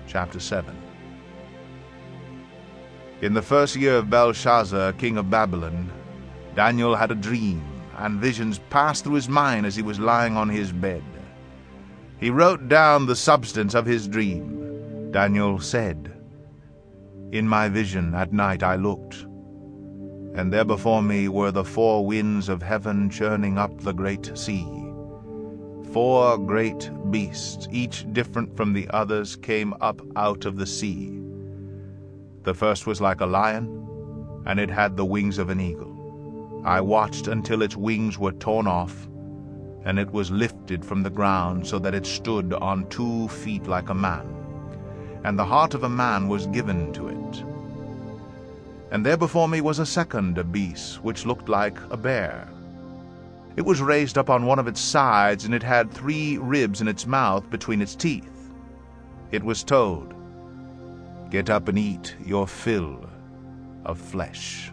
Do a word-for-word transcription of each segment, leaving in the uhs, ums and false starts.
chapter seven. In the first year of Belshazzar, king of Babylon, Daniel had a dream, and visions passed through his mind as he was lying on his bed. He wrote down the substance of his dream. Daniel said, "In my vision at night I looked, and there before me were the four winds of heaven churning up the great sea. Four great beasts, each different from the others, came up out of the sea. The first was like a lion, and it had the wings of an eagle. I watched until its wings were torn off, and it was lifted from the ground so that it stood on two feet like a man, and the heart of a man was given to it. And there before me was a second beast, which looked like a bear. It was raised up on one of its sides, and it had three ribs in its mouth between its teeth. It was told, 'Get up and eat your fill of flesh.'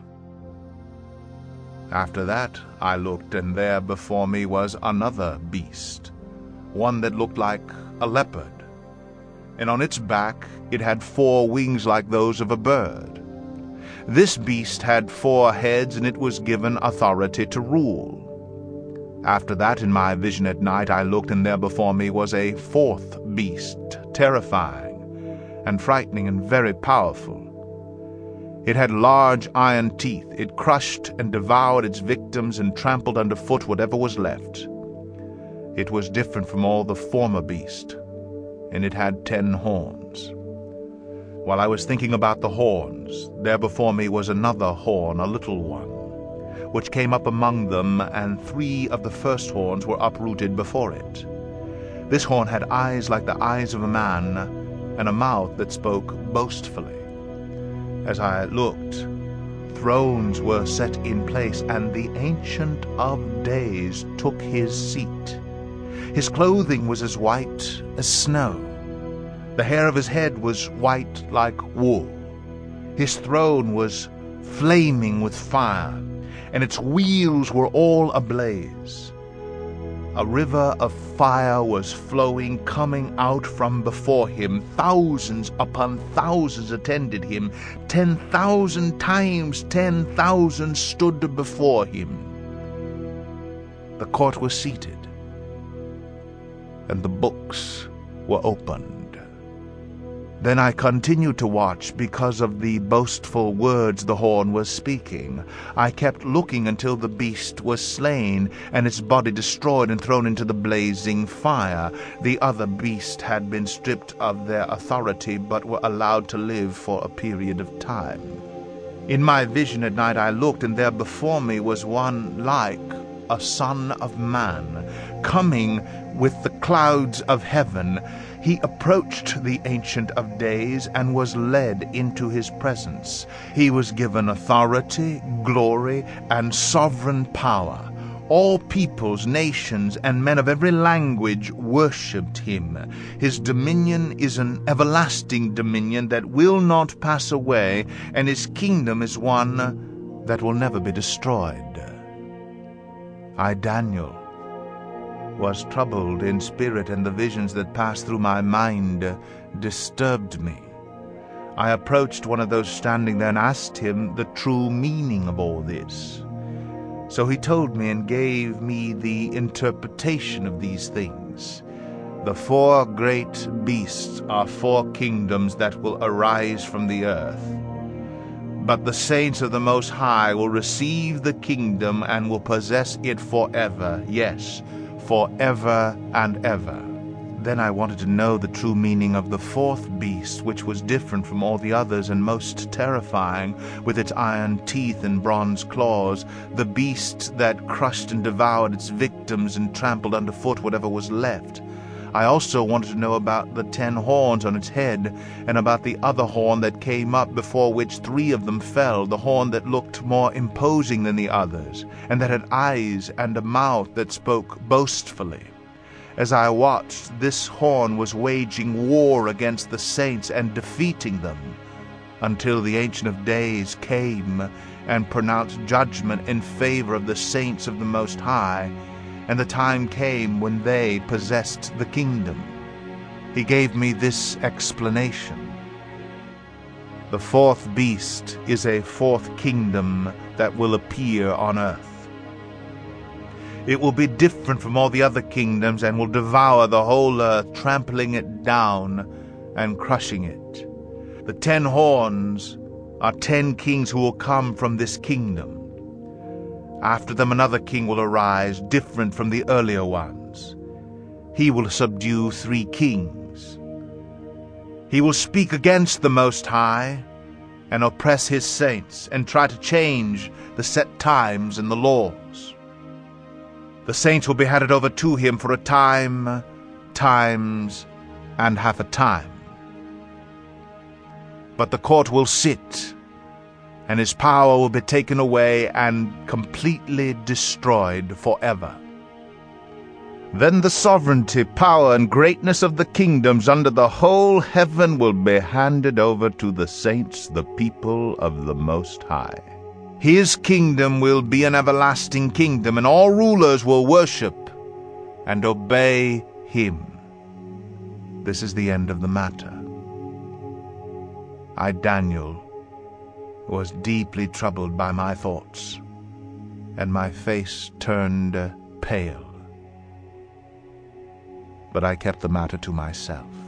After that I looked, and there before me was another beast, one that looked like a leopard, and on its back it had four wings like those of a bird. This beast had four heads, and it was given authority to rule. After that, in my vision at night, I looked, and there before me was a fourth beast, terrifying and frightening and very powerful. It had large iron teeth. It crushed and devoured its victims and trampled underfoot whatever was left. It was different from all the former beasts, and it had ten horns. While I was thinking about the horns, there before me was another horn, a little one, which came up among them, and three of the first horns were uprooted before it. This horn had eyes like the eyes of a man, and a mouth that spoke boastfully. As I looked, thrones were set in place, and the Ancient of Days took his seat. His clothing was as white as snow. The hair of his head was white like wool. His throne was flaming with fire, and its wheels were all ablaze. A river of fire was flowing, coming out from before him. Thousands upon thousands attended him. Ten thousand times ten thousand stood before him. The court was seated, and the books were opened. Then I continued to watch because of the boastful words the horn was speaking. I kept looking until the beast was slain, and its body destroyed and thrown into the blazing fire. The other beasts had been stripped of their authority, but were allowed to live for a period of time. In my vision at night I looked, and there before me was one like a son of man, coming with the clouds of heaven. He approached the Ancient of Days and was led into his presence. He was given authority, glory, and sovereign power. All peoples, nations, and men of every language worshipped him. His dominion is an everlasting dominion that will not pass away, and his kingdom is one that will never be destroyed. I, Daniel, was troubled in spirit, and the visions that passed through my mind disturbed me. I approached one of those standing there and asked him the true meaning of all this. So he told me and gave me the interpretation of these things. The four great beasts are four kingdoms that will arise from the earth. But the saints of the Most High will receive the kingdom and will possess it forever. Yes, forever and ever. Then I wanted to know the true meaning of the fourth beast, which was different from all the others and most terrifying, with its iron teeth and bronze claws, the beast that crushed and devoured its victims and trampled underfoot whatever was left. I also wanted to know about the ten horns on its head, and about the other horn that came up, before which three of them fell, the horn that looked more imposing than the others, and that had eyes and a mouth that spoke boastfully. As I watched, this horn was waging war against the saints and defeating them, until the Ancient of Days came and pronounced judgment in favor of the saints of the Most High, and the time came when they possessed the kingdom. he gave me this explanation. The fourth beast is a fourth kingdom that will appear on earth. It will be different from all the other kingdoms and will devour the whole earth, trampling it down and crushing it. The ten horns are ten kings who will come from this kingdom. After them another king will arise, different from the earlier ones. He will subdue three kings. He will speak against the Most High and oppress his saints and try to change the set times and the laws. The saints will be handed over to him for a time, times, and half a time. But the court will sit, and his power will be taken away and completely destroyed forever. Then the sovereignty, power, and greatness of the kingdoms under the whole heaven will be handed over to the saints, the people of the Most High. His kingdom will be an everlasting kingdom, and all rulers will worship and obey him. This is the end of the matter. I, Daniel, was deeply troubled by my thoughts, and my face turned pale. But I kept the matter to myself.